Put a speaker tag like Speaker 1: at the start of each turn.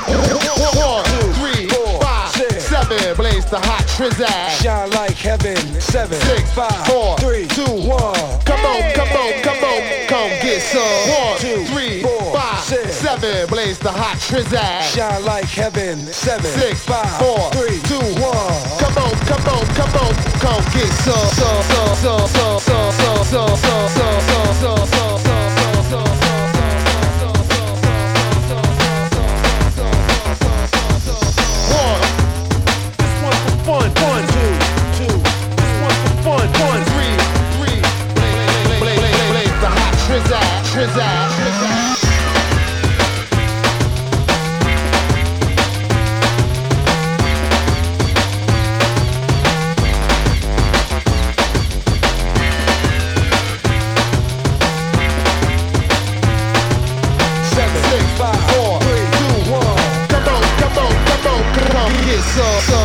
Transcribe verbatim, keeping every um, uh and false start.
Speaker 1: One, two, three, four, five, six, seven. Blaze the hot trizag.
Speaker 2: Shine like heaven. Seven,
Speaker 1: Six,
Speaker 2: five,
Speaker 1: four,
Speaker 2: three,
Speaker 1: two,
Speaker 2: one.
Speaker 1: Come on, come on, come on, come get some. One,
Speaker 2: Two,
Speaker 1: three,
Speaker 2: four,
Speaker 1: five,
Speaker 2: six.
Speaker 1: seven. Blaze the hot trizag.
Speaker 2: Shine like heaven. Seven,
Speaker 1: Six,
Speaker 2: five,
Speaker 1: four,
Speaker 2: three,
Speaker 1: two,
Speaker 2: one.
Speaker 1: Come on, come on, come on, come get some. So, so, so, so, so, so, so, so, so, so, so, so, so. One, one, two, two. This one for fun. One, three, three. Blaze, blaze, blaze, blaze the hot trizag, trizag, trizag. Seven, six, five, four, three, two, one. Come on, come on, come on, come on, get some.